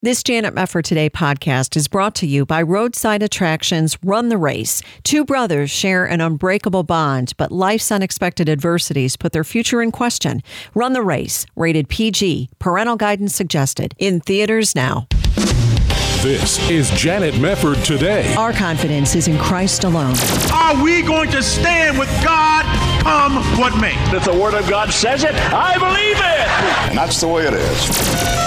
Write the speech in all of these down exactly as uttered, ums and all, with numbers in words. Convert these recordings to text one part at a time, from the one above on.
This Janet Mefford Today podcast is brought to you by Roadside Attractions Run the Race. Two brothers share an unbreakable bond, but life's unexpected adversities put their future in question. Run the Race, rated P G, parental guidance suggested, in theaters now. This is Janet Mefford Today. Our confidence is in Christ alone. Are we going to stand with God come what may? If the Word of God says it, I believe it. And that's the way it is.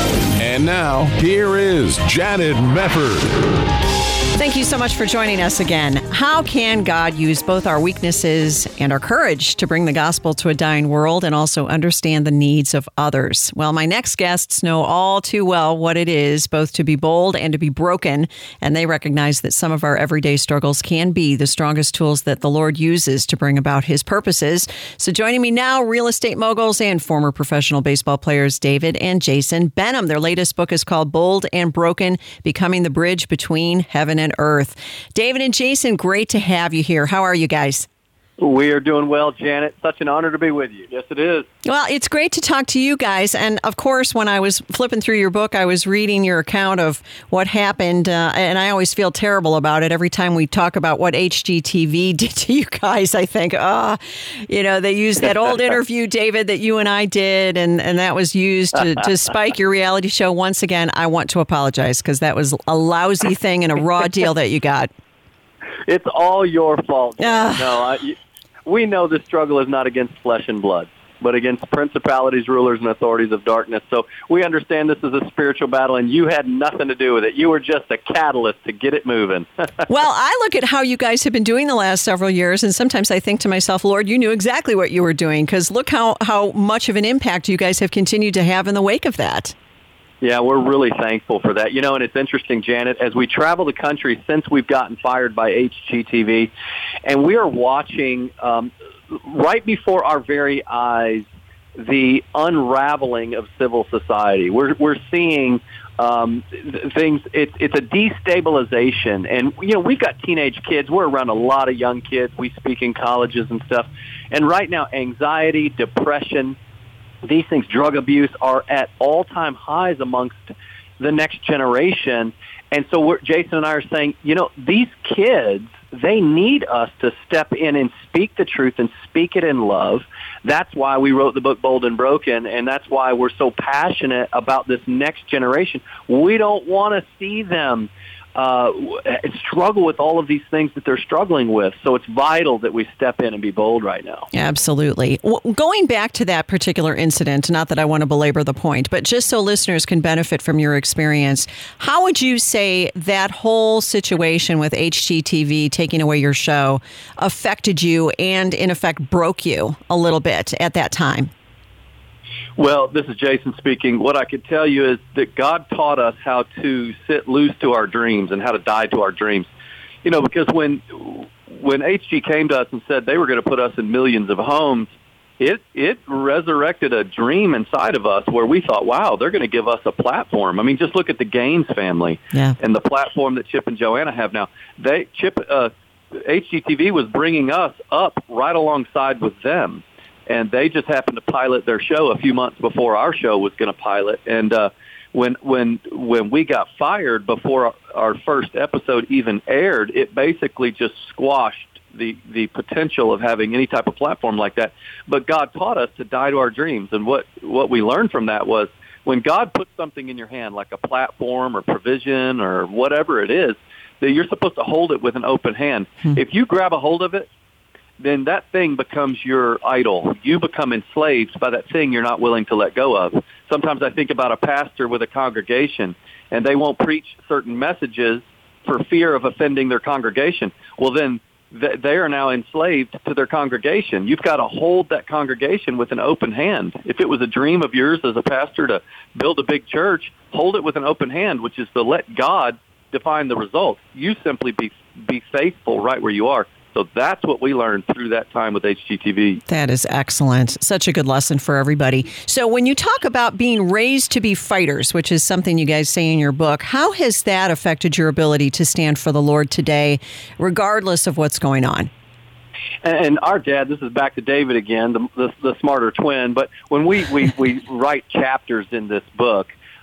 And now, here is Janet Mefford. Thank you so much for joining us again. How can God use both our weaknesses and our courage to bring the gospel to a dying world and also understand the needs of others? Well, my next guests know all too well what it is both to be bold and to be broken, and they recognize that some of our everyday struggles can be the strongest tools that the Lord uses to bring about his purposes. So joining me now, real estate moguls and former professional baseball players David and Jason Benham. Their latest book is called Bold and Broken, Becoming the Bridge Between Heaven and Earth. David and Jason, great to have you here. How are you guys? We are doing well, Janet. Such an honor to be with you. Yes, it is. Well, it's great to talk to you guys. And of course, when I was flipping through your book, I was reading your account of what happened. Uh, and I always feel terrible about it. Every time we talk about what H G T V did to you guys, I think, ah, oh, you know, they used that old interview, David, that you and I did. And, and that was used to, to spike your reality show. Once again, I want to apologize because that was a lousy thing and a raw deal that you got. It's all your fault. Uh, no, I, you, we know the struggle is not against flesh and blood, but against principalities, rulers, and authorities of darkness. So we understand this is a spiritual battle, and you had nothing to do with it. You were just a catalyst to get it moving. Well, I look at how you guys have been doing the last several years, and sometimes I think to myself, Lord, you knew exactly what you were doing, because look how, how much of an impact you guys have continued to have in the wake of that. Yeah, we're really thankful for that. You know, and it's interesting, Janet, as we travel the country since we've gotten fired by H G T V, and we are watching um, right before our very eyes the unraveling of civil society. We're we're seeing um, things. It's it's a destabilization, and you know we've got teenage kids. We're around a lot of young kids. We speak in colleges and stuff, and right now, anxiety, depression. These things, drug abuse, are at all-time highs amongst the next generation. And so we're, Jason and I are saying, you know, these kids, they need us to step in and speak the truth and speak it in love. That's why we wrote the book Bold and Broken, and that's why we're so passionate about this next generation. We don't want to see them uh, struggle with all of these things that they're struggling with. So it's vital that we step in and be bold right now. Absolutely. Well, going back to that particular incident, not that I want to belabor the point, but just so listeners can benefit from your experience, how would you say that whole situation with H G T V taking away your show affected you and, in effect, broke you a little bit at that time? Well, this is Jason speaking. What I could tell you is that God taught us how to sit loose to our dreams and how to die to our dreams. You know, because when when H G came to us and said they were going to put us in millions of homes, it it resurrected a dream inside of us where we thought, wow, they're going to give us a platform. I mean, just look at the Gaines family yeah. and the platform that Chip and Joanna have now. They Chip uh, H G T V was bringing us up right alongside with them. And they just happened to pilot their show a few months before our show was going to pilot. And uh, when when when we got fired before our first episode even aired, it basically just squashed the the potential of having any type of platform like that. But God taught us to die to our dreams. And what, what we learned from that was when God puts something in your hand, like a platform or provision or whatever it is, that you're supposed to hold it with an open hand. Hmm. If you grab a hold of it, then that thing becomes your idol. You become enslaved by that thing you're not willing to let go of. Sometimes I think about a pastor with a congregation, and they won't preach certain messages for fear of offending their congregation. Well, then th- they are now enslaved to their congregation. You've got to hold that congregation with an open hand. If it was a dream of yours as a pastor to build a big church, hold it with an open hand, which is to let God define the results. You simply be be faithful right where you are. So that's what we learned through that time with H G T V. That is excellent. Such a good lesson for everybody. So when you talk about being raised to be fighters, which is something you guys say in your book, how has that affected your ability to stand for the Lord today, regardless of what's going on? And our dad, this is back to David again, the, the, the smarter twin, but when we, we, we write chapters in this book,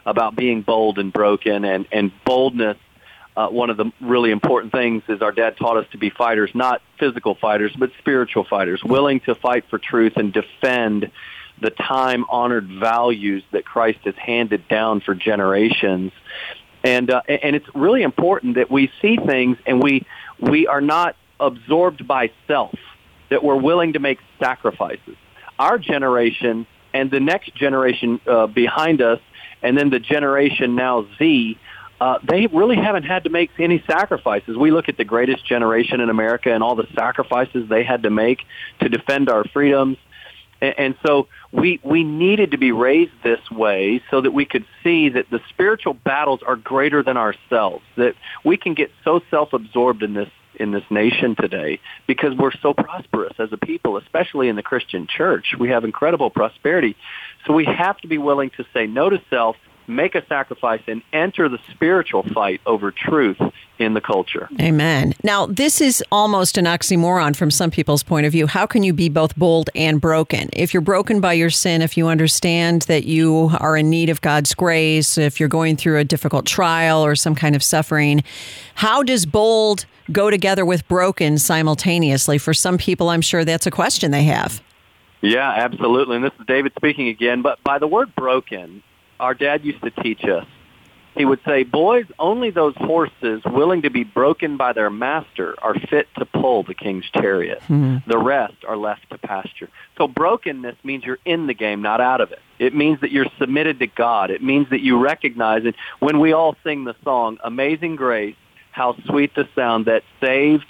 about being bold and broken, and, and boldness. Uh, one of the really important things is our dad taught us to be fighters, not physical fighters, but spiritual fighters, willing to fight for truth and defend the time-honored values that Christ has handed down for generations. And uh, and it's really important that we see things and we we are not absorbed by self, that we're willing to make sacrifices. Our generation and the next generation uh, behind us, and then the generation now Z, uh, they really haven't had to make any sacrifices. We look at the greatest generation in America and all the sacrifices they had to make to defend our freedoms. And, and so we we needed to be raised this way so that we could see that the spiritual battles are greater than ourselves, that we can get so self-absorbed in this in this nation today because we're so prosperous as a people, especially in the Christian church. We have incredible prosperity. So we have to be willing to say no to self, make a sacrifice, and enter the spiritual fight over truth in the culture. Amen. Now, this is almost an oxymoron from some people's point of view. How can you be both bold and broken? If you're broken by your sin, if you understand that you are in need of God's grace, if you're going through a difficult trial or some kind of suffering, how does bold go together with broken simultaneously? For some people, I'm sure that's a question they have. Yeah, absolutely. And this is David speaking again. But by the word broken, our dad used to teach us. He would say, boys, only those horses willing to be broken by their master are fit to pull the king's chariot. Mm-hmm. The rest are left to pasture. So brokenness means you're in the game, not out of it. It means that you're submitted to God. It means that you recognize it. When we all sing the song, Amazing Grace, how sweet the sound that saved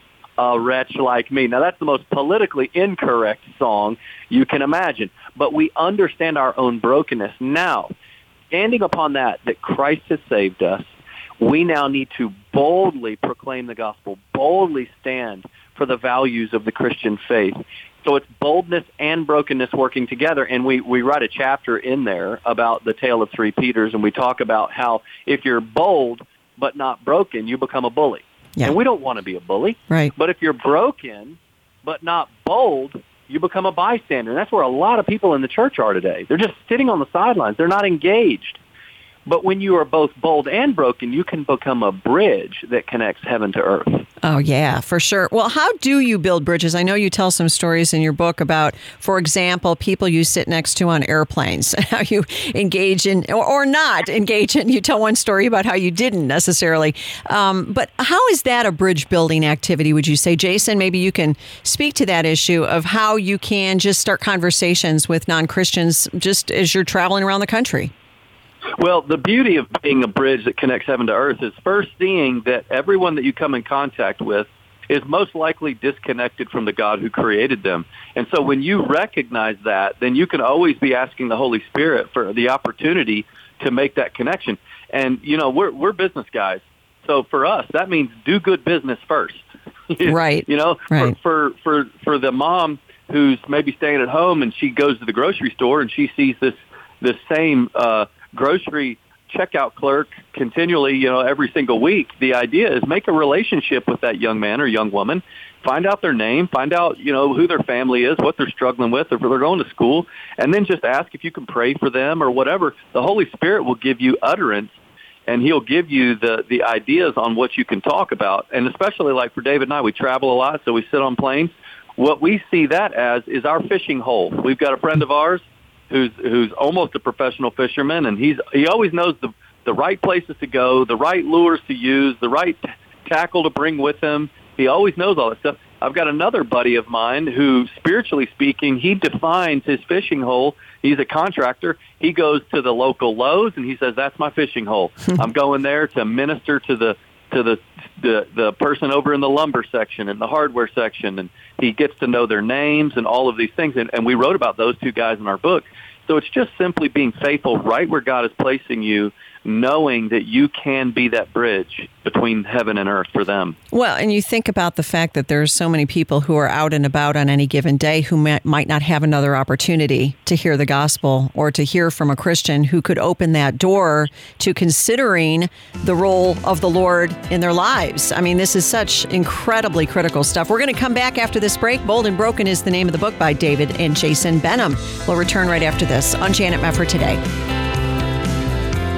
a wretch like me. Now, that's the most politically incorrect song you can imagine. But we understand our own brokenness. Now, standing upon that, that Christ has saved us, we now need to boldly proclaim the gospel, boldly stand for the values of the Christian faith. So it's boldness and brokenness working together. And we, we write a chapter in there about the tale of three Peters, and we talk about how if you're bold but not broken, you become a bully. Yeah. And we don't want to be a bully. Right. But if you're broken but not bold, you become a bystander. And that's where a lot of people in the church are today. They're just sitting on the sidelines. They're not engaged. But when you are both bold and broken, you can become a bridge that connects heaven to earth. Oh, yeah, for sure. Well, how do you build bridges? I know you tell some stories in your book about, for example, people you sit next to on airplanes, how you engage in, or, or not engage in. You tell one story about how you didn't necessarily. Um, but how is that a bridge building activity, would you say? Jason, maybe you can speak to that issue of how you can just start conversations with non-Christians just as you're traveling around the country. Well, the beauty of being a bridge that connects heaven to earth is first seeing that everyone that you come in contact with is most likely disconnected from the God who created them. And so when you recognize that, then you can always be asking the Holy Spirit for the opportunity to make that connection. And, you know, we're we're business guys. So for us, that means do good business first. Right. You know, right. For, for, for, for the mom who's maybe staying at home and she goes to the grocery store and she sees this, this same uh grocery checkout clerk continually, you know, every single week. The idea is make a relationship with that young man or young woman, find out their name, find out, you know, who their family is, what they're struggling with, if they're going to school, and then just ask if you can pray for them or whatever. The Holy Spirit will give you utterance, and he'll give you the, the ideas on what you can talk about. And especially like for David and I, we travel a lot, so we sit on planes. What we see that as is our fishing hole. We've got a friend of ours who's who's almost a professional fisherman, and he's he always knows the the right places to go, the right lures to use, the right t- tackle to bring with him. He always knows all that stuff. I've got another buddy of mine who, spiritually speaking, he defines his fishing hole. He's a contractor. He goes to the local Lowe's, and he says, that's my fishing hole. I'm going there to minister to the to the, the the person over in the lumber section and the hardware section, and he gets to know their names and all of these things. And, and we wrote about those two guys in our book. So it's just simply being faithful right where God is placing you, knowing that you can be that bridge between heaven and earth for them. Well, and you think about the fact that there's so many people who are out and about on any given day who might, might not have another opportunity to hear the gospel or to hear from a Christian who could open that door to considering the role of the Lord in their lives. I mean, this is such incredibly critical stuff. We're going to come back after this break. Bold and Broken is the name of the book by David and Jason Benham. We'll return right after this on Janet Mefford Today.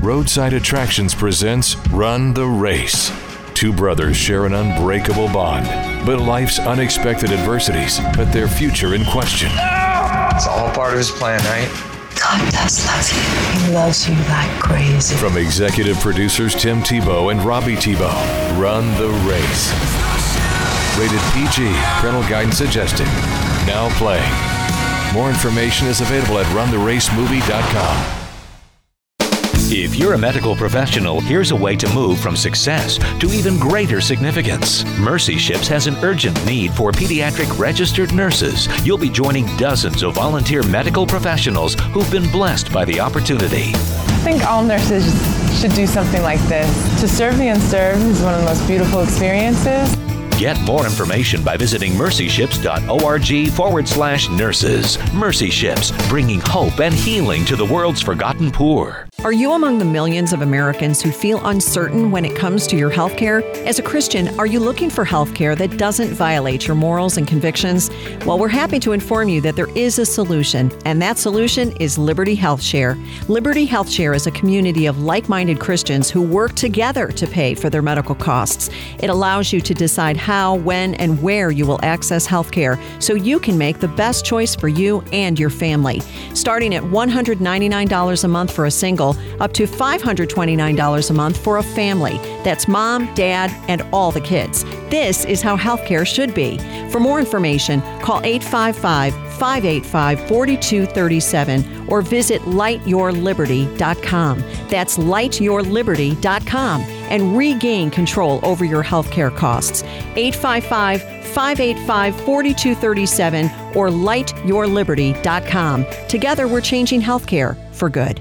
Roadside Attractions presents Run the Race. Two brothers share an unbreakable bond, but life's unexpected adversities put their future in question. It's all part of his plan, right? God does love you. He loves you like crazy. From executive producers Tim Tebow and Robbie Tebow, Run the Race. Rated P G, parental guidance suggested. Now playing. More information is available at run the race movie dot com. If you're a medical professional, here's a way to move from success to even greater significance. Mercy Ships has an urgent need for pediatric registered nurses. You'll be joining dozens of volunteer medical professionals who've been blessed by the opportunity. I think all nurses should do something like this. To serve the unserved is one of the most beautiful experiences. Get more information by visiting mercyships.org forward slash nurses. Mercy Ships, bringing hope and healing to the world's forgotten poor. Are you among the millions of Americans who feel uncertain when it comes to your health care? As a Christian, are you looking for health care that doesn't violate your morals and convictions? Well, we're happy to inform you that there is a solution, and that solution is Liberty Health Share. Liberty Health Share is a community of like-minded Christians who work together to pay for their medical costs. It allows you to decide how, when, and where you will access health care so you can make the best choice for you and your family. Starting at one hundred ninety-nine dollars a month for a single, up to five hundred twenty-nine dollars a month for a family. That's mom, dad, and all the kids. This is how healthcare should be. For more information, call eight five five, five eight five, four two three seven or visit light your liberty dot com. That's light your liberty dot com and regain control over your healthcare costs. eight five five, five eight five, four two three seven or light your liberty dot com. Together, we're changing healthcare for good.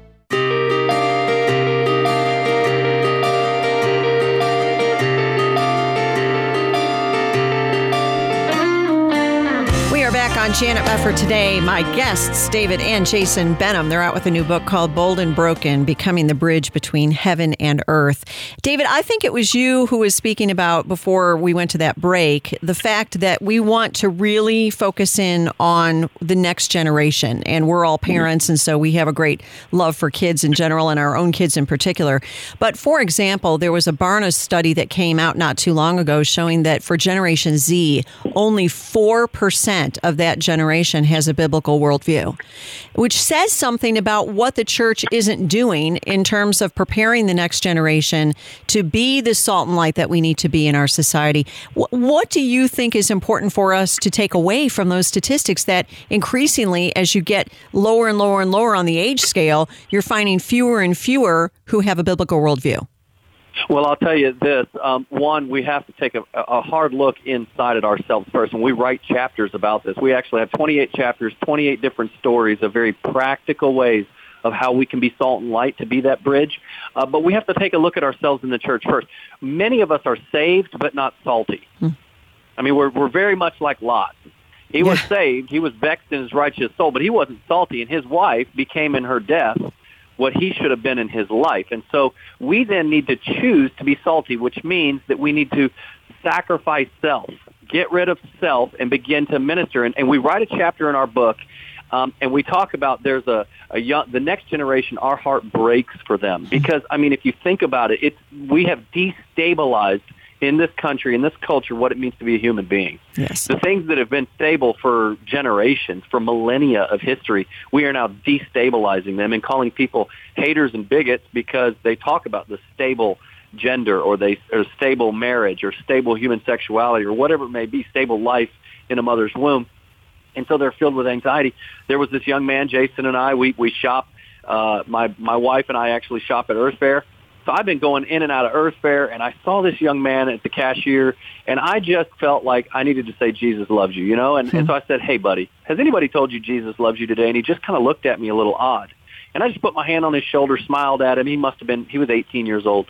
On Janet Mefford today, my guests, David and Jason Benham. They're out with a new book called Bold and Broken, Becoming the Bridge Between Heaven and Earth. David, I think it was you who was speaking about, before we went to that break, the fact that we want to really focus in on the next generation. And we're all parents, and so we have a great love for kids in general and our own kids in particular. But for example, there was a Barna study that came out not too long ago showing that for Generation Z, only four percent of that generation has a biblical worldview, which says something about what the church isn't doing in terms of preparing the next generation to be the salt and light that we need to be in our society. What do you think is important for us to take away from those statistics that increasingly, as you get lower and lower and lower on the age scale, you're finding fewer and fewer who have a biblical worldview? Well, I'll tell you this. Um, one, we have to take a, a hard look inside at ourselves first. When we write chapters about this, we actually have twenty-eight chapters, twenty-eight different stories of very practical ways of how we can be salt and light to be that bridge. Uh, but we have to take a look at ourselves in the church first. Many of us are saved but not salty. Hmm. I mean, we're we're very much like Lot. He yeah. was saved. He was vexed in his righteous soul, but he wasn't salty, and his wife became in her death what he should have been in his life. And so we then need to choose to be salty, which means that we need to sacrifice self, get rid of self, and begin to minister. And, and we write a chapter in our book, um, and we talk about there's a, a young, the next generation, our heart breaks for them. Because, I mean, if you think about it, it's, we have destabilized in this country, in this culture, what it means to be a human being. Yes. The things that have been stable for generations, for millennia of history, we are now destabilizing them and calling people haters and bigots because they talk about the stable gender or they or stable marriage or stable human sexuality or whatever it may be, stable life in a mother's womb. And so they're filled with anxiety. There was this young man, Jason and I, we, we shop, uh, my, my wife and I actually shop at Earth Fair. So I've been going in and out of Earth Fair, and I saw this young man at the cashier, and I just felt like I needed to say, Jesus loves you, you know? And, mm-hmm. and so I said, hey, buddy, has anybody told you Jesus loves you today? And he just kind of looked at me a little odd. And I just put my hand on his shoulder, smiled at him. He must have been, he was eighteen years old.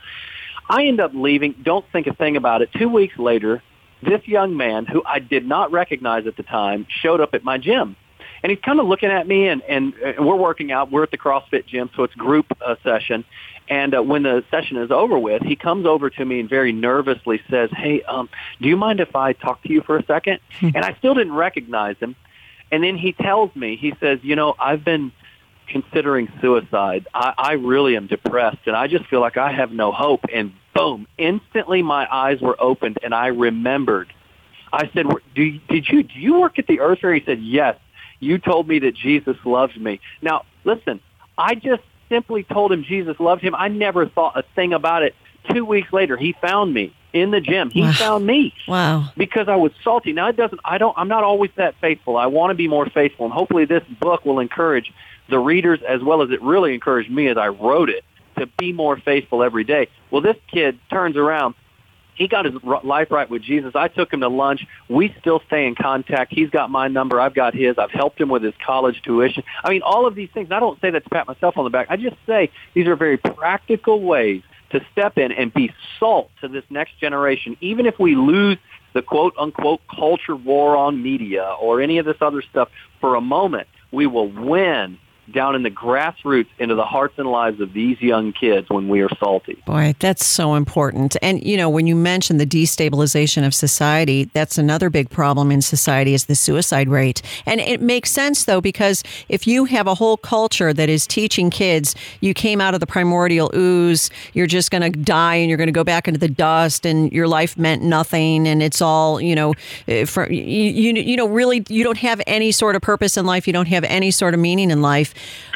I end up leaving, don't think a thing about it. Two weeks later, this young man, who I did not recognize at the time, showed up at my gym. And he's kind of looking at me, and, and we're working out. We're at the CrossFit gym, so it's group uh, session. And uh, when the session is over with, he comes over to me and very nervously says, hey, um, do you mind if I talk to you for a second? And I still didn't recognize him. And then he tells me, he says, you know, I've been considering suicide. I, I really am depressed, and I just feel like I have no hope. And boom, instantly my eyes were opened, and I remembered. I said, do you, did you do you work at the Earth Fair? He said, yes. You told me that Jesus loves me. Now, listen, I just simply told him Jesus loved him. I never thought a thing about it. Two weeks later, he found me in the gym. He wow. found me. Wow. Because I was salty. Now, it doesn't, I don't, I'm not always that faithful. I want to be more faithful. And hopefully this book will encourage the readers as well as it really encouraged me as I wrote it to be more faithful every day. Well, this kid turns around. He got his life right with Jesus. I took him to lunch. We still stay in contact. He's got my number. I've got his. I've helped him with his college tuition. I mean, all of these things. I don't say that to pat myself on the back. I just say these are very practical ways to step in and be salt to this next generation. Even if we lose the quote-unquote culture war on media or any of this other stuff for a moment, we will win down in the grassroots into the hearts and lives of these young kids when we are salty. Boy, that's so important. And, you know, when you mention the destabilization of society, that's another big problem in society is the suicide rate. And it makes sense, though, because if you have a whole culture that is teaching kids, you came out of the primordial ooze, you're just going to die and you're going to go back into the dust and your life meant nothing and it's all, you know, for, you, you, you know, really, you don't have any sort of purpose in life. You don't have any sort of meaning in life.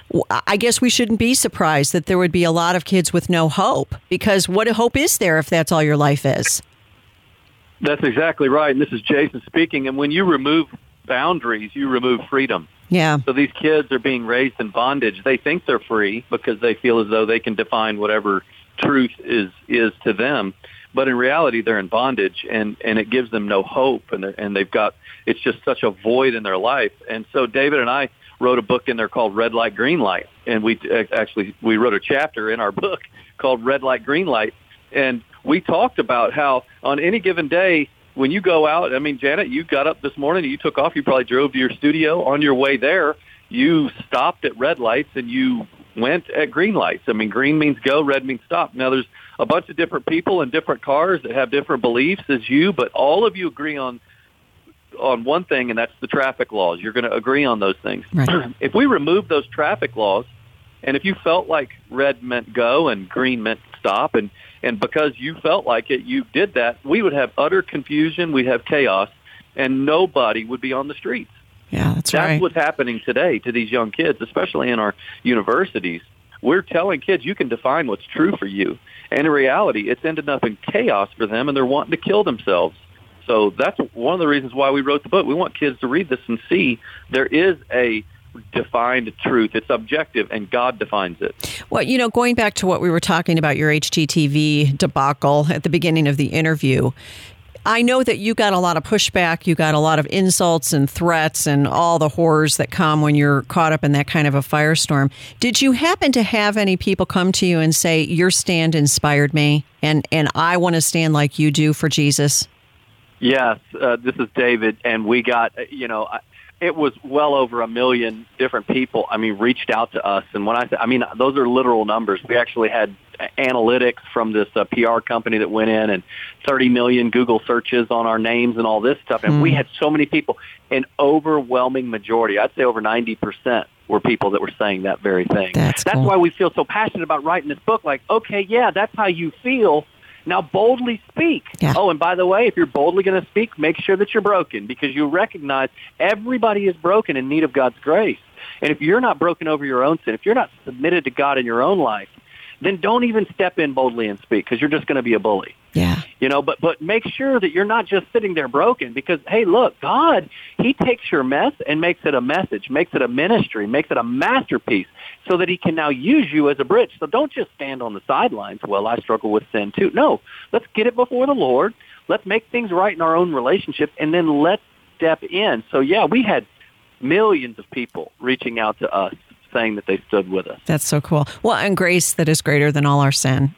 I guess we shouldn't be surprised that there would be a lot of kids with no hope, because what hope is there if that's all your life is? That's exactly right. And this is Jason speaking. And when you remove boundaries, you remove freedom. Yeah. So these kids are being raised in bondage. They think they're free because they feel as though they can define whatever truth is is to them. But in reality, they're in bondage, and, and it gives them no hope. And, and they've got, it's just such a void in their life. And so David and I wrote a book in there called Red Light, Green Light. And we actually, we wrote a chapter in our book called Red Light, Green Light. And we talked about how on any given day, when you go out, I mean, Janet, you got up this morning, you took off, you probably drove to your studio. On your way there, you stopped at red lights and you went at green lights. I mean, green means go, red means stop. Now, there's a bunch of different people in different cars that have different beliefs as you, but all of you agree on on one thing, and that's the traffic laws. You're going to agree on those things. Right. If we remove those traffic laws, and if you felt like red meant go and green meant stop, and, and because you felt like it, you did that, we would have utter confusion, we'd have chaos, and nobody would be on the streets. Yeah, that's, that's right. That's what's happening today to these young kids, especially in our universities. We're telling kids you can define what's true for you. And in reality, it's ended up in chaos for them, and they're wanting to kill themselves. So that's one of the reasons why we wrote the book. We want kids to read this and see there is a defined truth. It's objective, and God defines it. Well, you know, going back to what we were talking about, your H G T V debacle at the beginning of the interview, I know that you got a lot of pushback. You got a lot of insults and threats and all the horrors that come when you're caught up in that kind of a firestorm. Did you happen to have any people come to you and say, your stand inspired me, and, and I want to stand like you do for Jesus? Yes, uh, this is David, and we got, you know, it was well over a million different people, I mean, reached out to us. And when I say, I mean, those are literal numbers. We actually had analytics from this uh, P R company that went in and thirty million Google searches on our names and all this stuff. And mm. we had so many people, an overwhelming majority, I'd say over ninety percent were people that were saying that very thing. That's, that's cool. why we feel so passionate about writing this book. Like, okay, yeah, that's how you feel. Now boldly speak. Yeah. Oh, and by the way, if you're boldly going to speak, make sure that you're broken, because you recognize everybody is broken in need of God's grace. And if you're not broken over your own sin, if you're not submitted to God in your own life, then don't even step in boldly and speak, because you're just going to be a bully. Yeah. You know, but but make sure that you're not just sitting there broken, because, hey, look, God, he takes your mess and makes it a message, makes it a ministry, makes it a masterpiece, so that he can now use you as a bridge. So don't just stand on the sidelines. Well, I struggle with sin too. No, let's get it before the Lord. Let's make things right in our own relationship, and then let's step in. So, yeah, we had millions of people reaching out to us saying that they stood with us. That's so cool. Well, and grace that is greater than all our sin.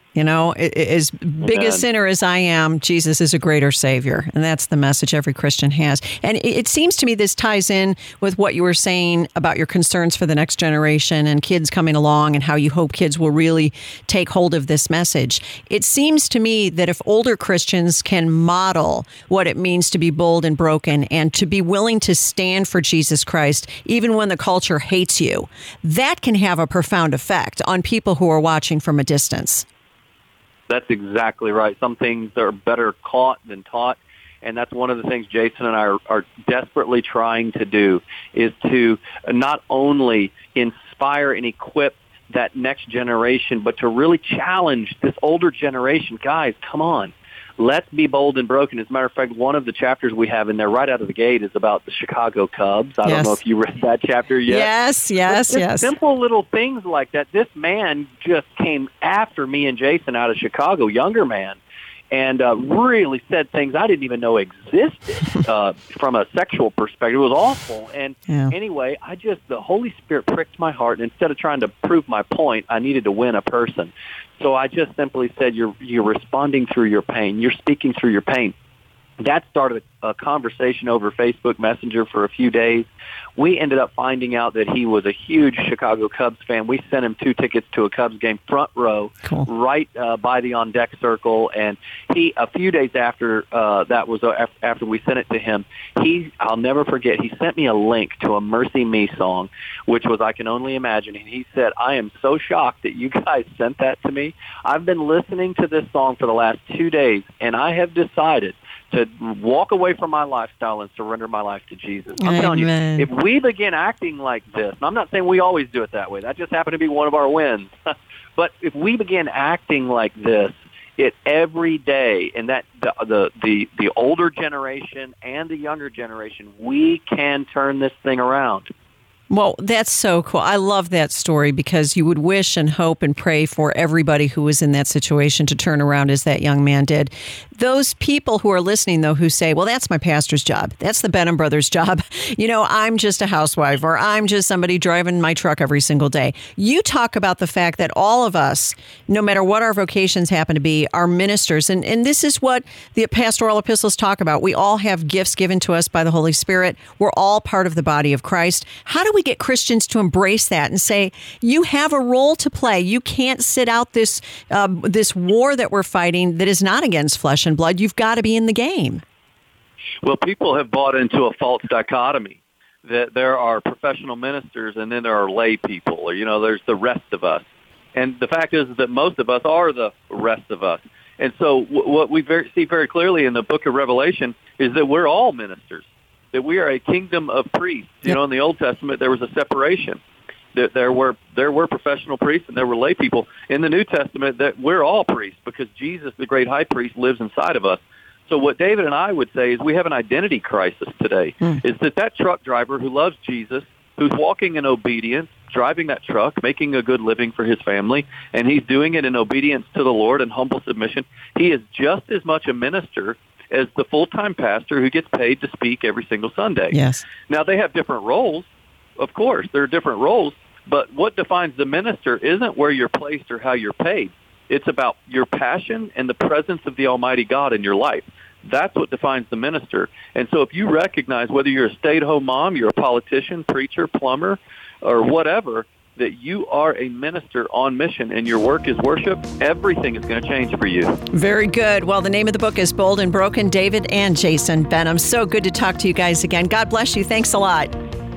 You know, as big a sinner as I am, Jesus is a greater Savior. And that's the message every Christian has. And it seems to me this ties in with what you were saying about your concerns for the next generation and kids coming along and how you hope kids will really take hold of this message. It seems to me that if older Christians can model what it means to be bold and broken and to be willing to stand for Jesus Christ, even when the culture hates you, that can have a profound effect on people who are watching from a distance. That's exactly right. Some things are better caught than taught, and that's one of the things Jason and I are, are desperately trying to do, is to not only inspire and equip that next generation, but to really challenge this older generation. Guys, come on. Let's be bold and broken. As a matter of fact, one of the chapters we have in there right out of the gate is about the Chicago Cubs. I yes. don't know if you read that chapter yet. Yes, yes, yes. Simple little things like that. This man just came after me and Jason out of Chicago, younger man, and uh, really said things I didn't even know existed uh, from a sexual perspective. It was awful. And yeah. anyway, I just, the Holy Spirit pricked my heart, and instead of trying to prove my point, I needed to win a person. So I just simply said, you're you're responding through your pain. You're speaking through your pain. That started a conversation over Facebook Messenger for a few days. We ended up finding out that he was a huge Chicago Cubs fan. We sent him two tickets to a Cubs game, front row, cool. right uh, by the on-deck circle. And he, a few days after uh, that was uh, after we sent it to him, he, I'll never forget, he sent me a link to a Mercy Me song, which was I Can Only Imagine. And he said, I am so shocked that you guys sent that to me. I've been listening to this song for the last two days, and I have decided to walk away from my lifestyle and surrender my life to Jesus. I'm Amen. telling you, if we begin acting like this, and I'm not saying we always do it that way, that just happened to be one of our wins, but if we begin acting like this, it every day, and that the, the the the older generation and the younger generation, we can turn this thing around. Well, that's so cool. I love that story because you would wish and hope and pray for everybody who was in that situation to turn around as that young man did. Those people who are listening, though, who say, well, that's my pastor's job. That's the Benham Brothers' job. You know, I'm just a housewife, or I'm just somebody driving my truck every single day. You talk about the fact that all of us, no matter what our vocations happen to be, are ministers. And, and this is what the pastoral epistles talk about. We all have gifts given to us by the Holy Spirit. We're all part of the body of Christ. How do we get Christians to embrace that and say, you have a role to play? You can't sit out this um, this war that we're fighting that is not against flesh and blood. You've got to be in the game. Well, people have bought into a false dichotomy that there are professional ministers and then there are lay people, or, you know, there's the rest of us. And the fact is that most of us are the rest of us. And so w- what we very, see very clearly in the book of Revelation is that we're all ministers, that we are a kingdom of priests. You yep. know, in the Old Testament, there was a separation. That there were there were professional priests and there were lay people. In the New Testament, that we're all priests because Jesus, the great high priest, lives inside of us. So what David and I would say is we have an identity crisis today, mm. is that that truck driver who loves Jesus, who's walking in obedience, driving that truck, making a good living for his family, and he's doing it in obedience to the Lord and humble submission, he is just as much a minister as the full-time pastor who gets paid to speak every single Sunday. Yes. Now, they have different roles. Of course, there are different roles, but what defines the minister isn't where you're placed or how you're paid. It's about your passion and the presence of the Almighty God in your life. That's what defines the minister. And so if you recognize whether you're a stay-at-home mom, you're a politician, preacher, plumber, or whatever, that you are a minister on mission and your work is worship, everything is going to change for you. Very good. Well, the name of the book is Bold and Broken. David and Jason Benham. So good to talk to you guys again. God bless you. Thanks a lot.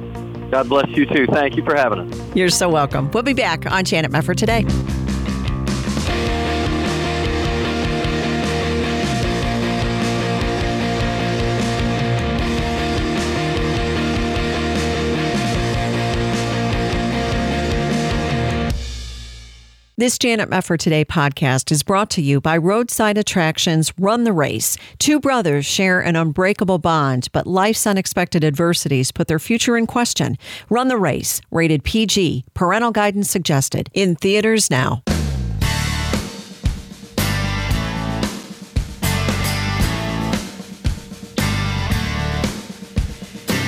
God bless you too. Thank you for having us. You're so welcome. We'll be back on Janet Mefford Today. This Janet Mefford Today podcast is brought to you by Roadside Attractions Run the Race. Two brothers share an unbreakable bond, but life's unexpected adversities put their future in question. Run the Race, rated P G, parental guidance suggested, in theaters now.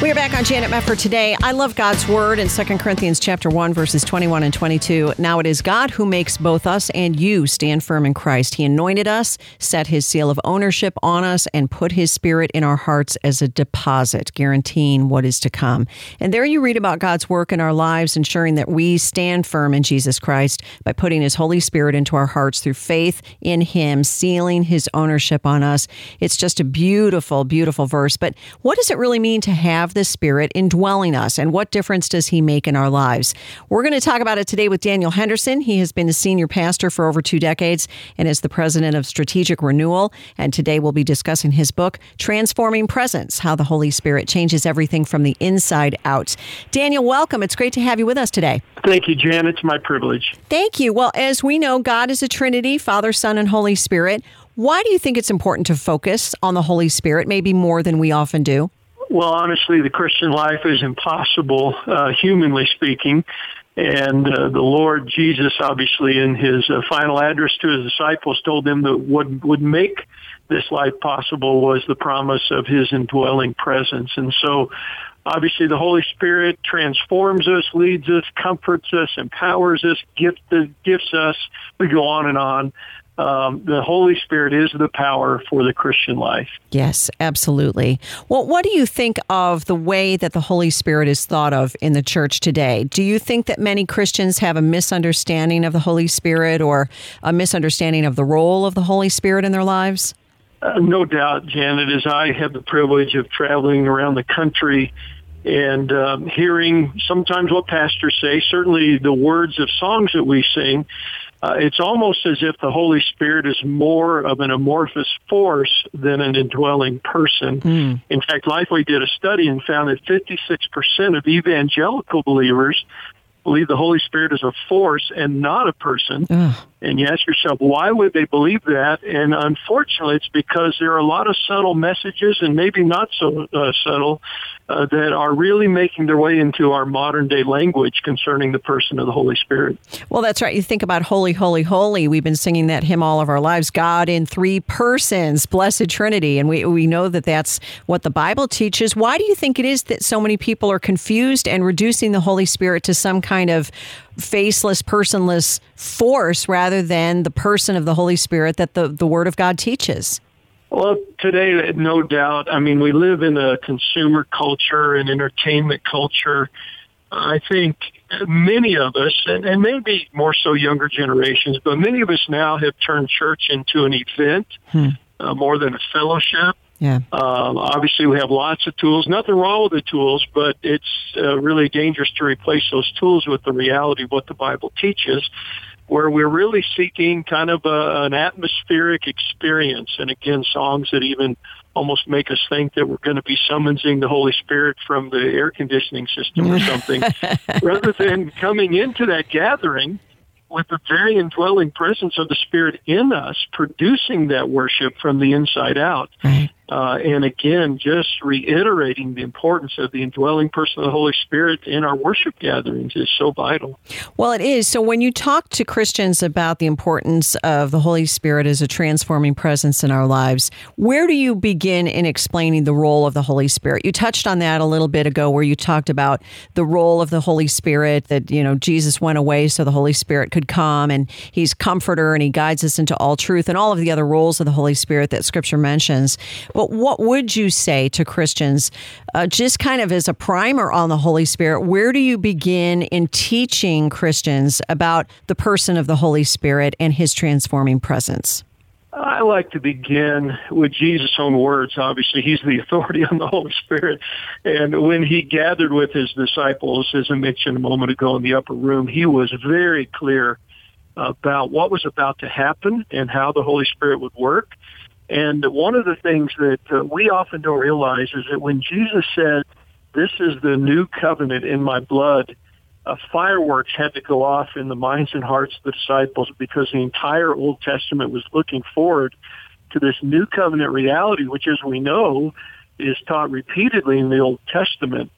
We are back on Janet Mefford today. I love God's word in Second Corinthians chapter one, verses twenty-one and twenty-two. Now it is God who makes both us and you stand firm in Christ. He anointed us, set his seal of ownership on us, and put his spirit in our hearts as a deposit, guaranteeing what is to come. And there you read about God's work in our lives, ensuring that we stand firm in Jesus Christ by putting his Holy Spirit into our hearts through faith in him, sealing his ownership on us. It's just a beautiful, beautiful verse. But what does it really mean to have the Spirit indwelling us, and what difference does he make in our lives? We're going to talk about it today with Daniel Henderson. He has been a senior pastor for over two decades and is the president of Strategic Renewal. And today we'll be discussing his book, Transforming Presence, How the Holy Spirit Changes Everything from the Inside Out. Daniel, welcome. It's great to have you with us today. Thank you, Jan. It's my privilege. Thank you. Well, as we know, God is a Trinity, Father, Son, and Holy Spirit. Why do you think it's important to focus on the Holy Spirit, maybe more than we often do? Well, honestly, the Christian life is impossible, uh, humanly speaking. And uh, the Lord Jesus, obviously, in his uh, final address to his disciples, told them that what would make this life possible was the promise of his indwelling presence. And so, obviously, the Holy Spirit transforms us, leads us, comforts us, empowers us, gift, gifts us. We go on and on. Um, the Holy Spirit is the power for the Christian life. Yes, absolutely. Well, what do you think of the way that the Holy Spirit is thought of in the church today? Do you think that many Christians have a misunderstanding of the Holy Spirit or a misunderstanding of the role of the Holy Spirit in their lives? Uh, no doubt, Janet, as I have the privilege of traveling around the country and um, hearing sometimes what pastors say, certainly the words of songs that we sing, Uh, it's almost as if the Holy Spirit is more of an amorphous force than an indwelling person. Mm. In fact, Lifeway did a study and found that fifty-six percent of evangelical believers believe the Holy Spirit is a force and not a person. Ugh. And you ask yourself, why would they believe that? And unfortunately, it's because there are a lot of subtle messages, and maybe not so uh, subtle, uh, that are really making their way into our modern-day language concerning the person of the Holy Spirit. Well, that's right. You think about Holy, Holy, Holy. We've been singing that hymn all of our lives, God in three persons, Blessed Trinity. And we, we know that that's what the Bible teaches. Why do you think it is that so many people are confused and reducing the Holy Spirit to some kind of faceless, personless force rather than the person of the Holy Spirit that the, the Word of God teaches? Well, today, no doubt. I mean, we live in a consumer culture and entertainment culture. I think many of us, and, and maybe more so younger generations, but many of us now have turned church into an event hmm. uh, more than a fellowship. Yeah. Um, obviously, we have lots of tools. Nothing wrong with the tools, but it's uh, really dangerous to replace those tools with the reality of what the Bible teaches, where we're really seeking kind of a, an atmospheric experience. And again, songs that even almost make us think that we're going to be summoning the Holy Spirit from the air conditioning system or something, rather than coming into that gathering with the very indwelling presence of the Spirit in us, producing that worship from the inside out. Right. Uh, and again, just reiterating the importance of the indwelling person of the Holy Spirit in our worship gatherings is so vital. Well, it is. So when you talk to Christians about the importance of the Holy Spirit as a transforming presence in our lives, where do you begin in explaining the role of the Holy Spirit? You touched on that a little bit ago, where you talked about the role of the Holy Spirit, that, you know, Jesus went away so the Holy Spirit could come, and he's comforter and he guides us into all truth, and all of the other roles of the Holy Spirit that Scripture mentions. But what would you say to Christians, uh, just kind of as a primer on the Holy Spirit? Where do you begin in teaching Christians about the person of the Holy Spirit and his transforming presence? I like to begin with Jesus' own words. Obviously, he's the authority on the Holy Spirit. And when he gathered with his disciples, as I mentioned a moment ago in the upper room, he was very clear about what was about to happen and how the Holy Spirit would work. And one of the things that uh, we often don't realize is that when Jesus said, "This is the new covenant in my blood," uh, fireworks had to go off in the minds and hearts of the disciples, because the entire Old Testament was looking forward to this new covenant reality, which, as we know, is taught repeatedly in the Old Testament,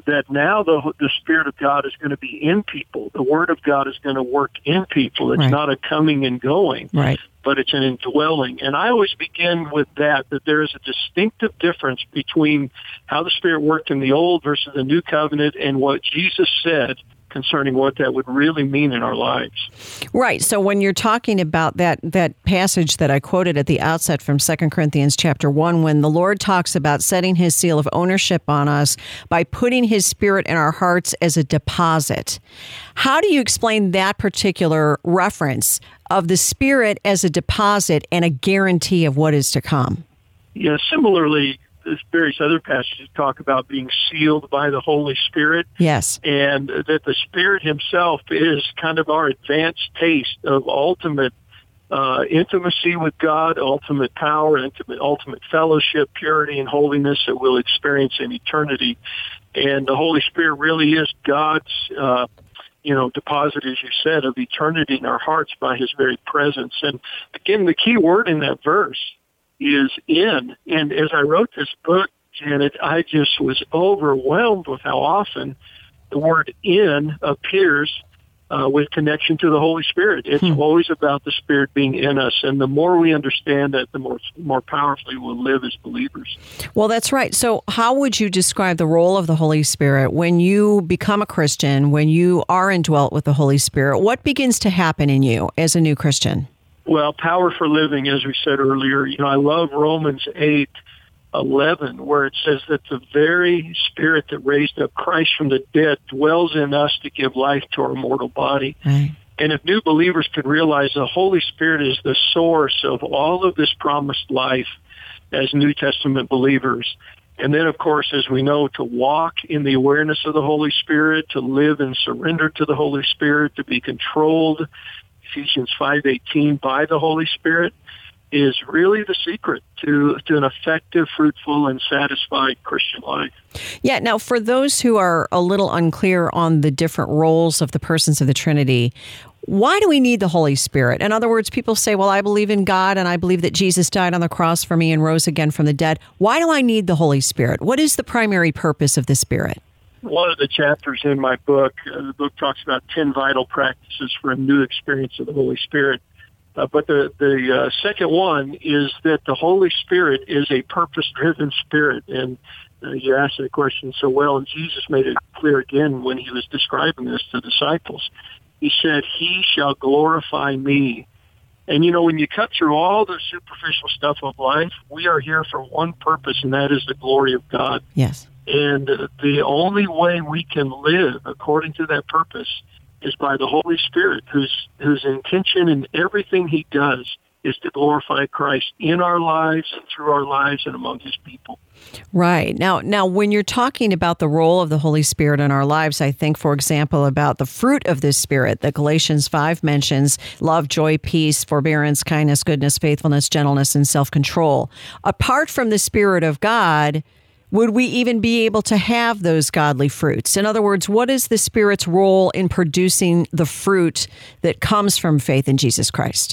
that now the the Spirit of God is going to be in people. The Word of God is going to work in people. It's right. not a coming and going, right. but it's an indwelling. And I always begin with that, that there is a distinctive difference between how the Spirit worked in the Old versus the New Covenant and what Jesus said concerning what that would really mean in our lives. Right. So when you're talking about that that passage that I quoted at the outset from Second Corinthians chapter one, when the Lord talks about setting his seal of ownership on us by putting his Spirit in our hearts as a deposit, how do you explain that particular reference of the Spirit as a deposit and a guarantee of what is to come? Yeah, similarly, there's various other passages talk about being sealed by the Holy Spirit. Yes. And that the Spirit himself is kind of our advanced taste of ultimate uh, intimacy with God, ultimate power, ultimate, ultimate fellowship, purity, and holiness that we'll experience in eternity. And the Holy Spirit really is God's, uh, you know, deposit, as you said, of eternity in our hearts by his very presence. And again, the key word in that verse is in. And as I wrote this book, Janet, I just was overwhelmed with how often the word in appears uh, with connection to the Holy Spirit. It's hmm. always about the Spirit being in us. And the more we understand that, the more more powerfully we'll live as believers. Well, that's right. So how would you describe the role of the Holy Spirit when you become a Christian, when you are indwelt with the Holy Spirit? What begins to happen in you as a new Christian? Well, power for living, as we said earlier. You know, I love Romans eight eleven, where it says that the very Spirit that raised up Christ from the dead dwells in us to give life to our mortal body. Right. And if new believers could realize the Holy Spirit is the source of all of this promised life as New Testament believers, and then, of course, as we know, to walk in the awareness of the Holy Spirit, to live and surrender to the Holy Spirit, to be controlled, Ephesians five eighteen, by the Holy Spirit, is really the secret to, to an effective, fruitful, and satisfied Christian life. Yeah. Now, for those who are a little unclear on the different roles of the persons of the Trinity, why do we need the Holy Spirit? In other words, people say, well, I believe in God and I believe that Jesus died on the cross for me and rose again from the dead. Why do I need the Holy Spirit? What is the primary purpose of the Spirit? One of the chapters in my book, uh, the book talks about ten vital practices for a new experience of the Holy Spirit. Uh, but the, the uh, second one is that the Holy Spirit is a purpose-driven spirit. And uh, you asked that question so well, and Jesus made it clear again when he was describing this to the disciples. He said, he shall glorify me. And, you know, when you cut through all the superficial stuff of life, we are here for one purpose, and that is the glory of God. Yes. And the only way we can live according to that purpose is by the Holy Spirit, whose whose intention in everything he does is to glorify Christ in our lives and through our lives and among his people. Right. Now, now, when you're talking about the role of the Holy Spirit in our lives, I think, for example, about the fruit of this Spirit that Galatians five mentions: love, joy, peace, forbearance, kindness, goodness, faithfulness, gentleness, and self-control. Apart from the Spirit of God, would we even be able to have those godly fruits? In other words, what is the Spirit's role in producing the fruit that comes from faith in Jesus Christ?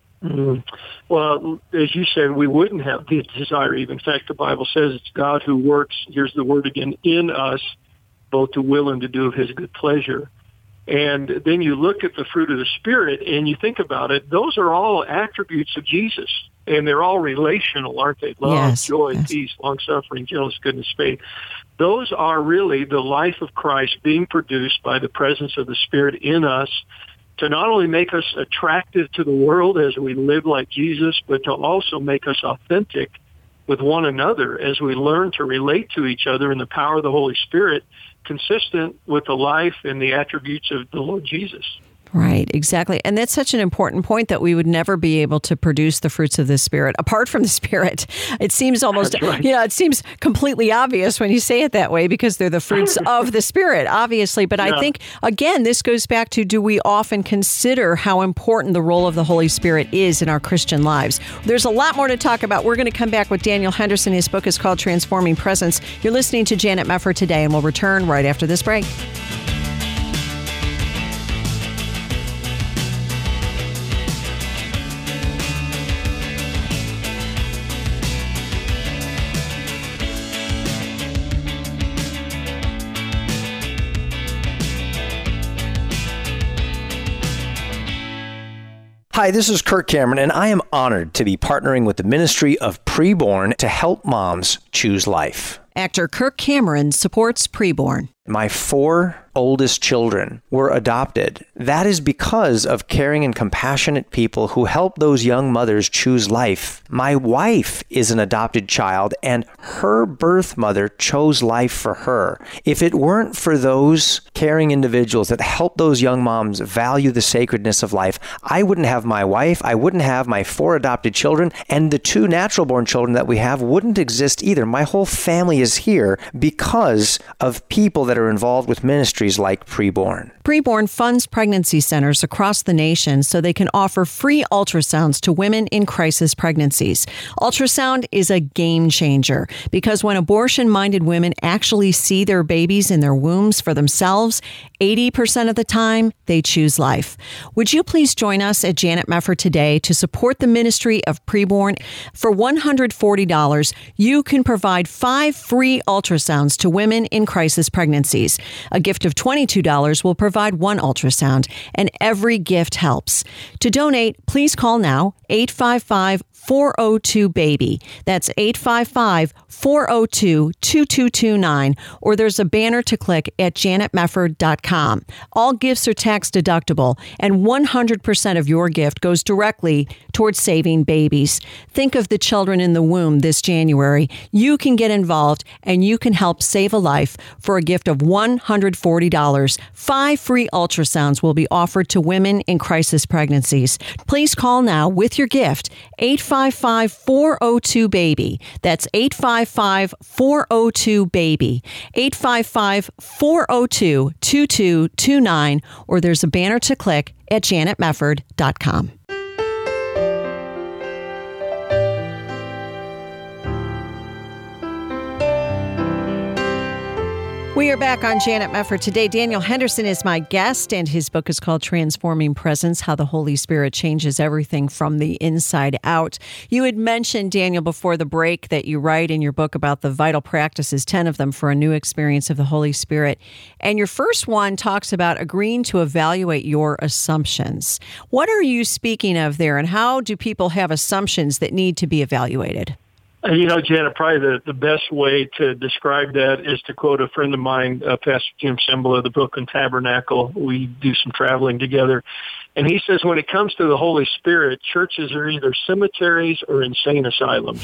Mm. Well, as you said, we wouldn't have the desire even. In fact, the Bible says it's God who works, here's the word again, in us, both to will and to do of his good pleasure. And then you look at the fruit of the Spirit and you think about it, those are all attributes of Jesus. And they're all relational, aren't they? Love, yes, joy, yes. peace, long-suffering, gentleness, goodness, faith. Those are really the life of Christ being produced by the presence of the Spirit in us to not only make us attractive to the world as we live like Jesus, but to also make us authentic with one another as we learn to relate to each other in the power of the Holy Spirit, consistent with the life and the attributes of the Lord Jesus. Right, exactly. And that's such an important point, that we would never be able to produce the fruits of the Spirit apart from the Spirit. It seems almost, right. you know, it seems completely obvious when you say it that way, because they're the fruits of the Spirit, obviously. But yeah. I think, again, this goes back to, do we often consider how important the role of the Holy Spirit is in our Christian lives? There's a lot more to talk about. We're going to come back with Daniel Henderson. His book is called Transforming Presence. You're listening to Janet Mefford today, and we'll return right after this break. Hi, this is Kirk Cameron, and I am honored to be partnering with the Ministry of Preborn to help moms choose life. Actor Kirk Cameron supports Preborn. My four oldest children were adopted. That is because of caring and compassionate people who help those young mothers choose life. My wife is an adopted child, and her birth mother chose life for her. If it weren't for those caring individuals that help those young moms value the sacredness of life, I wouldn't have my wife, I wouldn't have my four adopted children, and the two natural-born children that we have wouldn't exist either. My whole family is here because of people that are involved with ministries like Preborn. Preborn funds pregnancy centers across the nation so they can offer free ultrasounds to women in crisis pregnancies. Ultrasound is a game changer because when abortion-minded women actually see their babies in their wombs for themselves, eighty percent of the time, they choose life. Would you please join us at Janet Mefford today to support the ministry of Preborn? For one hundred forty dollars, you can provide five free ultrasounds to women in crisis pregnancies. A gift of twenty-two dollars will provide one ultrasound, and every gift helps. To donate, please call now, eight five five, four oh two, BABY. That's eight five five, four oh two, two two two nine, or there's a banner to click at janet mefford dot com. All gifts are tax deductible, and one hundred percent of your gift goes directly towards saving babies. Think of the children in the womb this January. You can get involved, and you can help save a life for a gift of one hundred forty dollars. Five free ultrasounds will be offered to women in crisis pregnancies. Please call now with your gift, eight five five, four oh two, BABY. That's eight five five, four oh two, BABY. eight five five, four oh two, two two two nine, or there's a banner to click at janet mefford dot com. We are back on Janet Mefford today. Daniel Henderson is my guest, and his book is called Transforming Presence, How the Holy Spirit Changes Everything from the Inside Out. You had mentioned, Daniel, before the break that you write in your book about the vital practices, ten of them for a new experience of the Holy Spirit. And your first one talks about agreeing to evaluate your assumptions. What are you speaking of there, and how do people have assumptions that need to be evaluated? You know, Janet, probably the, the best way to describe that is to quote a friend of mine, uh, Pastor Jim Cymbala of the Brooklyn Tabernacle. We do some traveling together. And he says when it comes to the Holy Spirit, churches are either cemeteries or insane asylums.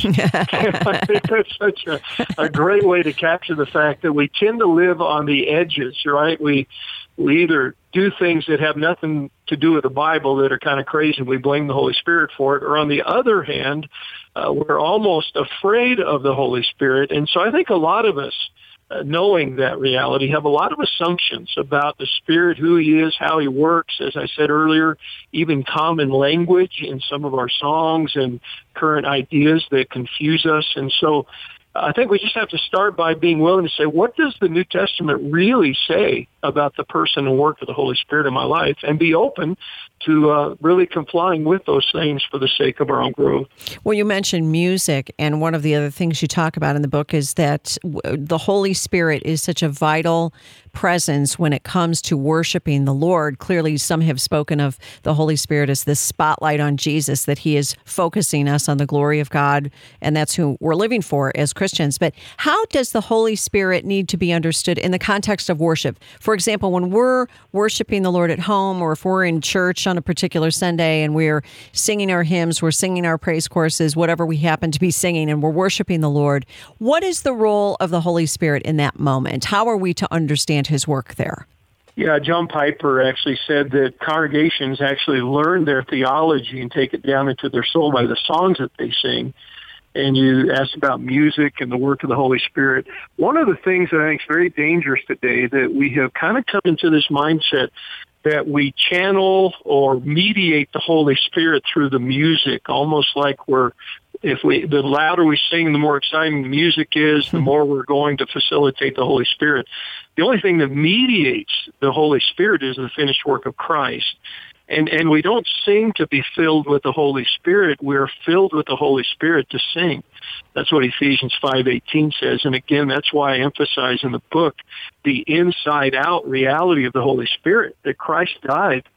I think that's such a, a great way to capture the fact that we tend to live on the edges, right? We we either do things that have nothing to do with the Bible that are kind of crazy, and we blame the Holy Spirit for it. Or on the other hand, uh, we're almost afraid of the Holy Spirit. And so I think a lot of us, Uh, knowing that reality, have a lot of assumptions about the Spirit, who He is, how He works, as I said earlier, even common language in some of our songs and current ideas that confuse us. And so I think we just have to start by being willing to say, what does the New Testament really say about the person and work of the Holy Spirit in my life, and be open to uh, really complying with those things for the sake of our own growth. Well, you mentioned music, and one of the other things you talk about in the book is that the Holy Spirit is such a vital presence when it comes to worshiping the Lord. Clearly, some have spoken of the Holy Spirit as this spotlight on Jesus, that He is focusing us on the glory of God, and that's who we're living for as Christians. But how does the Holy Spirit need to be understood in the context of worship? For example, when we're worshiping the Lord at home, or if we're in church on a particular Sunday and we're singing our hymns, we're singing our praise choruses, whatever we happen to be singing, and we're worshiping the Lord, what is the role of the Holy Spirit in that moment? How are we to understand His work there? Yeah, John Piper actually said that congregations actually learn their theology and take it down into their soul by the songs that they sing. And you asked about music and the work of the Holy Spirit. One of the things that I think is very dangerous today, that we have kind of come into this mindset that we channel or mediate the Holy Spirit through the music, almost like we're, if we, the louder we sing, the more exciting the music is, the more we're going to facilitate the Holy Spirit. The only thing that mediates the Holy Spirit is the finished work of Christ. And and we don't sing to be filled with the Holy Spirit. We're filled with the Holy Spirit to sing. That's what Ephesians five eighteen says. And again, that's why I emphasize in the book the inside-out reality of the Holy Spirit, that Christ died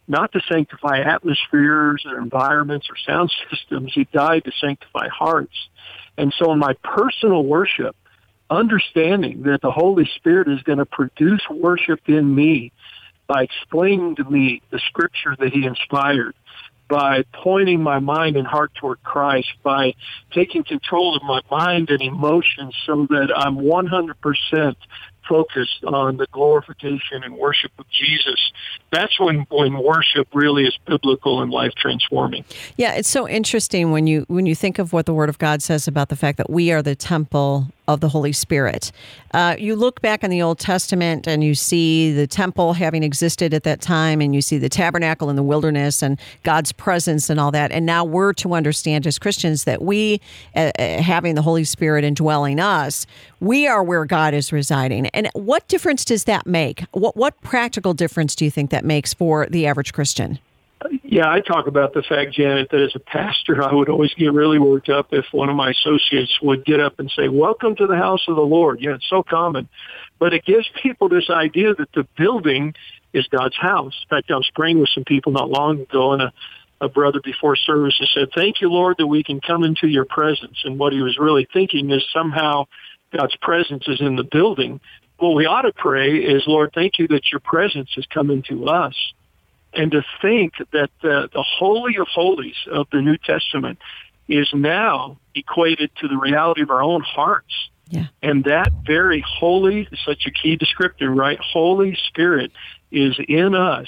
not to sanctify atmospheres or environments or sound systems. He died to sanctify hearts. And so in my personal worship, understanding that the Holy Spirit is going to produce worship in me by explaining to me the scripture that he inspired, by pointing my mind and heart toward Christ, by taking control of my mind and emotions so that I'm one hundred percent focused on the glorification and worship of Jesus. That's when, when worship really is biblical and life transforming. Yeah, it's so interesting when you when you think of what the Word of God says about the fact that we are the temple of the Holy Spirit. Uh, you look back in the Old Testament and you see the temple having existed at that time, and you see the tabernacle in the wilderness and God's presence and all that. And now we're to understand as Christians that we, uh, having the Holy Spirit indwelling us, we are where God is residing. And what difference does that make? What what practical difference do you think that makes for the average Christian? Yeah, I talk about the fact, Janet, that as a pastor, I would always get really worked up if one of my associates would get up and say, "Welcome to the house of the Lord." Yeah, it's so common. But it gives people this idea that the building is God's house. In fact, I was praying with some people not long ago, and a, a brother before service has said, "Thank you, Lord, that we can come into your presence." And what he was really thinking is somehow God's presence is in the building. What we ought to pray is, "Lord, thank you that your presence has come into us." And to think that the, the Holy of Holies of the New Testament is now equated to the reality of our own hearts. Yeah. And that very holy, such a key descriptor, right? Holy Spirit is in us.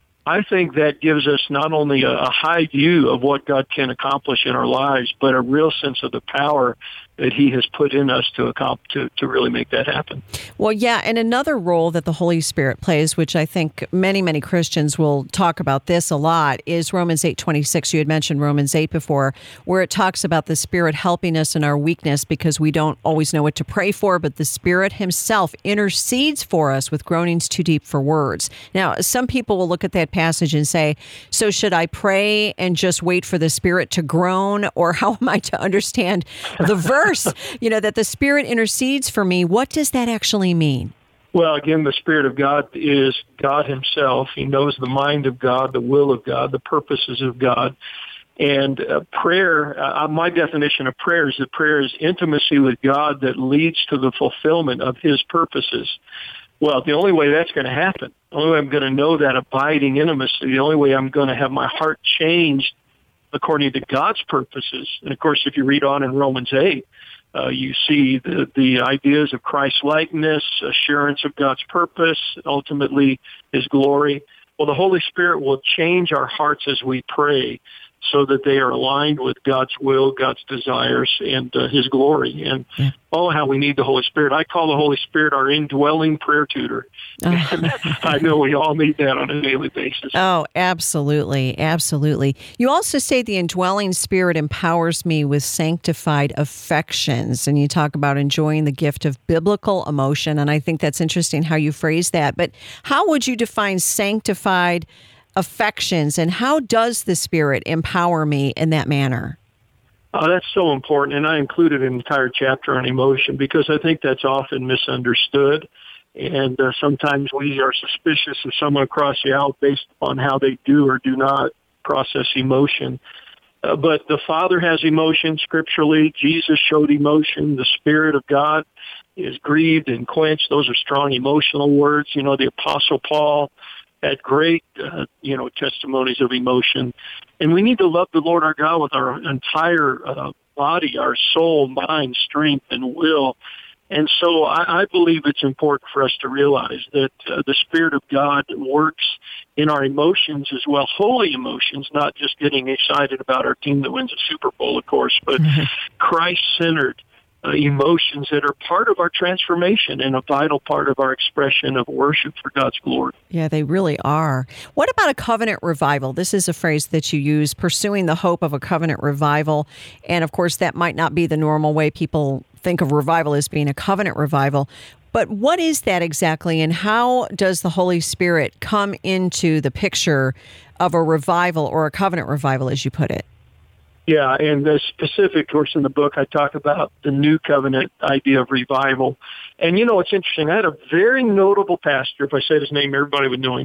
I think that gives us not only a, a high view of what God can accomplish in our lives, but a real sense of the power that he has put in us to, to to really make that happen. Well, yeah, and another role that the Holy Spirit plays, which I think many, many Christians will talk about this a lot, is Romans eight twenty-six. You had mentioned Romans eight before, where it talks about the Spirit helping us in our weakness because we don't always know what to pray for, but the Spirit himself intercedes for us with groanings too deep for words. Now, some people will look at that passage and say, so should I pray and just wait for the Spirit to groan, or how am I to understand the verse? You know, that the Spirit intercedes for me. What does that actually mean? Well, again, the Spirit of God is God himself. He knows the mind of God, the will of God, the purposes of God. And uh, prayer, uh, my definition of prayer is that prayer is intimacy with God that leads to the fulfillment of his purposes. Well, the only way that's going to happen, the only way I'm going to know that abiding intimacy, the only way I'm going to have my heart changed according to God's purposes. And of course, if you read on in Romans eight, uh, you see the, the ideas of Christ-likeness, assurance of God's purpose, ultimately his glory. Well, the Holy Spirit will change our hearts as we pray so that they are aligned with God's will, God's desires, and uh, his glory. And yeah. oh, how we need the Holy Spirit. I call the Holy Spirit our indwelling prayer tutor. Oh. And I know we all need that on a daily basis. Oh, absolutely. Absolutely. You also say the indwelling Spirit empowers me with sanctified affections. And you talk about enjoying the gift of biblical emotion. And I think that's interesting how you phrase that. But how would you define sanctified affections, and how does the Spirit empower me in that manner? Oh, that's so important, and I included an entire chapter on emotion because I think that's often misunderstood, and uh, sometimes we are suspicious of someone across the aisle based upon how they do or do not process emotion. Uh, but the Father has emotion scripturally. Jesus showed emotion. The Spirit of God is grieved and quenched. Those are strong emotional words. You know, the Apostle Paul had great, uh, you know, testimonies of emotion. And we need to love the Lord our God with our entire uh, body, our soul, mind, strength, and will. And so I, I believe it's important for us to realize that uh, the Spirit of God works in our emotions as well, holy emotions, not just getting excited about our team that wins a Super Bowl, of course, but mm-hmm. Christ-centered Uh, emotions that are part of our transformation and a vital part of our expression of worship for God's glory. Yeah, they really are. What about a covenant revival? This is a phrase that you use, pursuing the hope of a covenant revival. And of course, that might not be the normal way people think of revival as being a covenant revival. But what is that exactly, and how does the Holy Spirit come into the picture of a revival or a covenant revival, as you put it? Yeah, and the specific, of course, in the book, I talk about the new covenant idea of revival. And, you know, it's interesting. I had a very notable pastor, if I said his name, everybody would know him,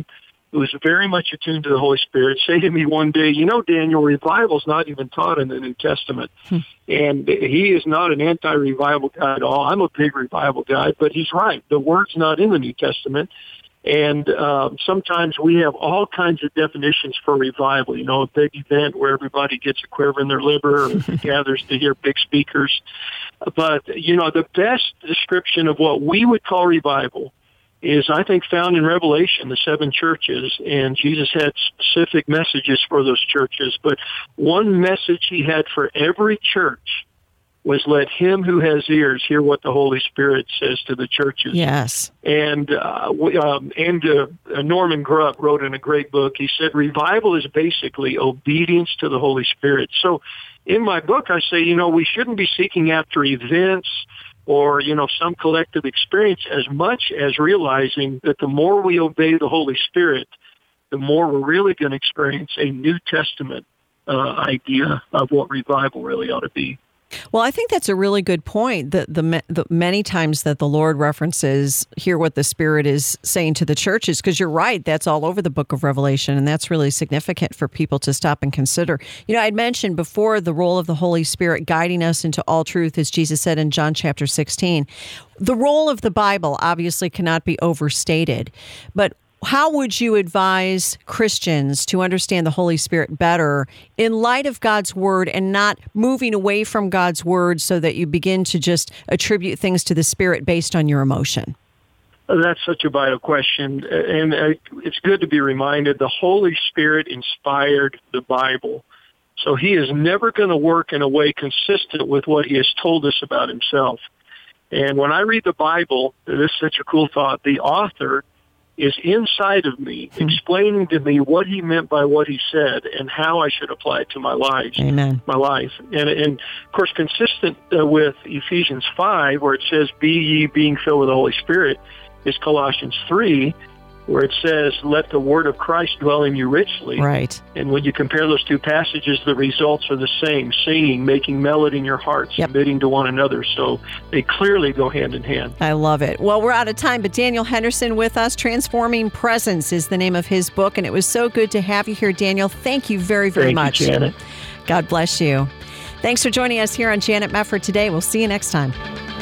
who is very much attuned to the Holy Spirit, say to me one day, you know, Daniel, revival's not even taught in the New Testament. Hmm. And he is not an anti-revival guy at all. I'm a big revival guy, but he's right. The word's not in the New Testament. And uh, sometimes we have all kinds of definitions for revival. You know, a big event where everybody gets a quiver in their liver or gathers to hear big speakers. But, you know, the best description of what we would call revival is, I think, found in Revelation, the seven churches, and Jesus had specific messages for those churches. But one message he had for every church was, let him who has ears hear what the Holy Spirit says to the churches. Yes. And uh, um, and uh, Norman Grubb wrote in a great book, he said, revival is basically obedience to the Holy Spirit. So in my book, I say, you know, we shouldn't be seeking after events or, you know, some collective experience as much as realizing that the more we obey the Holy Spirit, the more we're really going to experience a New Testament uh, idea of what revival really ought to be. Well, I think that's a really good point. The, the, the many times that the Lord references, hear what the Spirit is saying to the churches, because you're right, that's all over the book of Revelation, and that's really significant for people to stop and consider. You know, I'd mentioned before the role of the Holy Spirit guiding us into all truth, as Jesus said in John chapter sixteen. The role of the Bible obviously cannot be overstated, but how would you advise Christians to understand the Holy Spirit better in light of God's Word and not moving away from God's Word so that you begin to just attribute things to the Spirit based on your emotion? That's such a vital question. And it's good to be reminded the Holy Spirit inspired the Bible. So he is never going to work in a way consistent with what he has told us about himself. And when I read the Bible, this is such a cool thought, the author is inside of me, explaining to me what he meant by what he said and how I should apply it to my life. Amen. My life. And, and of course, consistent uh, with Ephesians five, where it says, be ye being filled with the Holy Spirit, is Colossians three, where it says, let the word of Christ dwell in you richly. Right. And when you compare those two passages, the results are the same, singing, making melody in your heart, yep. submitting to one another. So they clearly go hand in hand. I love it. Well, we're out of time, but Daniel Henderson with us. Transforming Presence is the name of his book, and it was so good to have you here, Daniel. Thank you very, very Thank much. You, Janet. God bless you. Thanks for joining us here on Janet Mefford today. We'll see you next time.